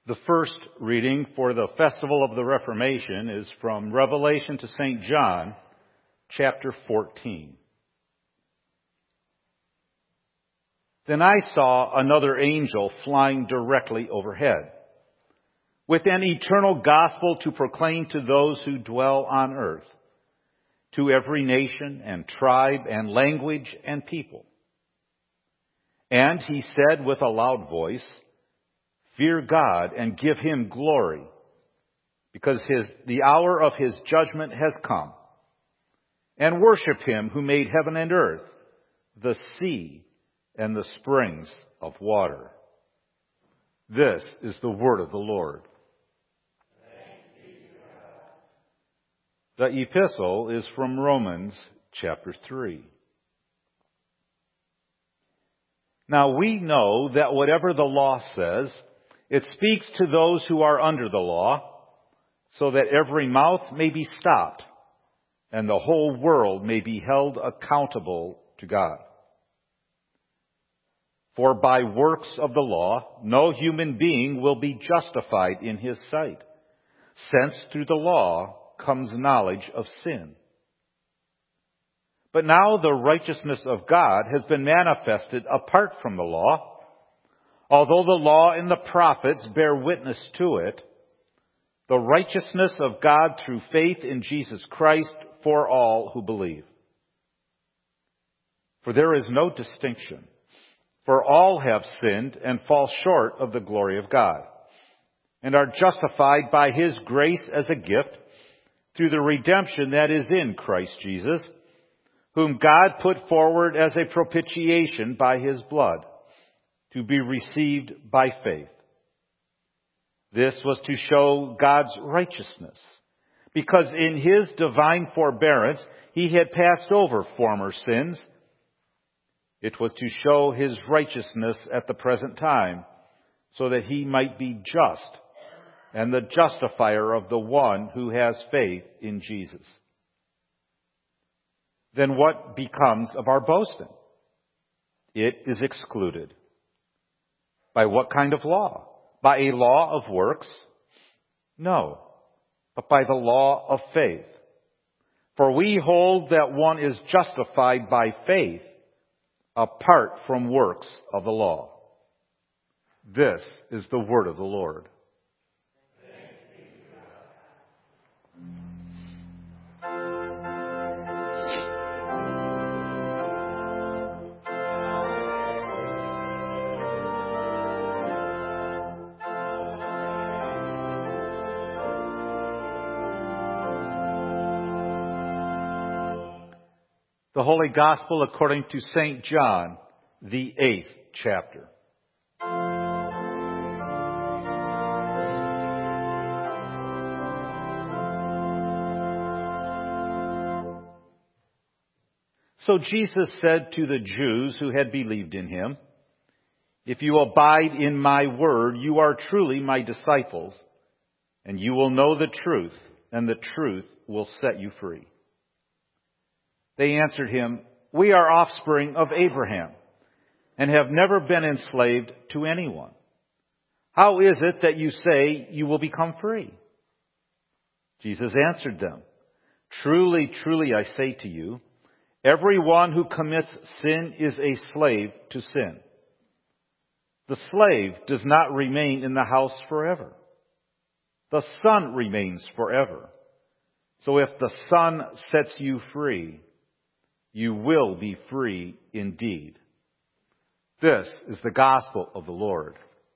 The first reading for the Festival of the Reformation is from Revelation to St. John, chapter 14. Then I saw another angel flying directly overhead, with an eternal gospel to proclaim to those who dwell on earth, to every nation and tribe and language and people. And he said with a loud voice, "Fear God and give him glory, because the hour of his judgment has come. And worship him who made heaven and earth, the sea, and the springs of water." This is the word of the Lord. The epistle is from Romans chapter 3. Now we know that whatever the law says, it speaks to those who are under the law, so that every mouth may be stopped, and the whole world may be held accountable to God. For by works of the law, no human being will be justified in his sight, since through the law comes knowledge of sin. But now the righteousness of God has been manifested apart from the law, although the law and the prophets bear witness to it, the righteousness of God through faith in Jesus Christ for all who believe. For there is no distinction, for all have sinned and fall short of the glory of God, and are justified by his grace as a gift through the redemption that is in Christ Jesus, whom God put forward as a propitiation by his blood, to be received by faith. This was to show God's righteousness, because in his divine forbearance he had passed over former sins. It was to show his righteousness at the present time, so that he might be just and the justifier of the one who has faith in Jesus. Then what becomes of our boasting? It is excluded. By what kind of law? By a law of works? No, but by the law of faith. For we hold that one is justified by faith apart from works of the law. This is the word of the Lord. The Holy Gospel according to St. John, the 8th chapter. So Jesus said to the Jews who had believed in him, "If you abide in my word, you are truly my disciples, and you will know the truth, and the truth will set you free." They answered him, "We are offspring of Abraham and have never been enslaved to anyone. How is it that you say you will become free?" Jesus answered them, "Truly, truly, I say to you, everyone who commits sin is a slave to sin. The slave does not remain in the house forever. The Son remains forever. So if the Son sets you free, you will be free indeed." This is the gospel of the Lord.